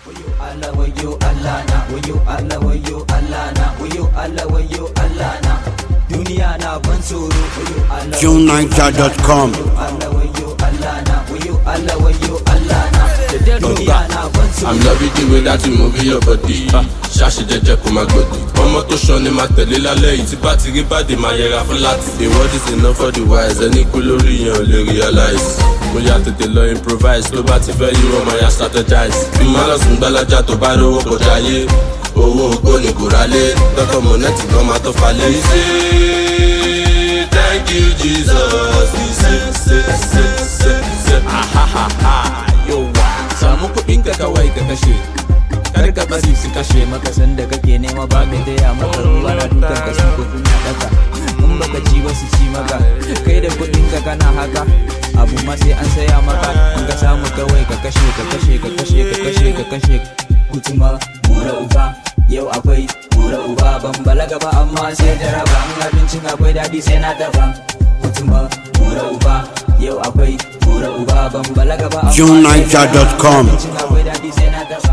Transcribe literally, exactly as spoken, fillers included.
Allah wayo Allah na, wayo Allah wayo Allah na, wayo Allah wayo Allah na. Duniya na ban tsoro, wayo Allah. June niger dot com. Allah wayo Allah na, wayo Allah wayo Allah na. Duniya na ban tsoro. I'm loving the way that you move your body. Ṣáṣì jẹ́jẹ́ kó má gbòdì. Ọmọ tó ṣan ni máa tẹ̀lé lálẹ́ yìí tí bá ti rí bàdé máa yẹra fún láti. The word is enough for the wise, ẹni kú lórí yẹn ò lè realize. Mo yà tètè lọ improvise, tó bá ti fẹ́ yí wọ́n máa yà strategize. Bí má lọ sùn gbalaja tó bá rówó kọjá yé. Owó ògbó ni kò rálé, dọ́kọ̀ mọ̀nẹ́tì gan máa tó falẹ̀. He say, thank you Jesus. He say, say, say, say, say. Ahahaha, yo wa. Samu kuɗin ka kawai ka kashe. Kar ka bari su kashe maka sanda kake nema ba mai taya maka ruwa na dukan ka sun kuɗin na daka. In baka ci ba su ci maka, kai da kuɗin ka kana haka. Abu ma sai an saya maka, in ka samu kawai ka kashe ka kashe ka kashe ka kashe ka kashe. Kutuma, bura uba, yau akwai bura uba. Ban balaga ba amma sai jaraba, in abincin akwai daɗi sai na dafa. Kutuma, bura uba, yau akwai bura uba. Ban balaga ba amma June niger dot com. abincin akwai daɗi sai na dafa.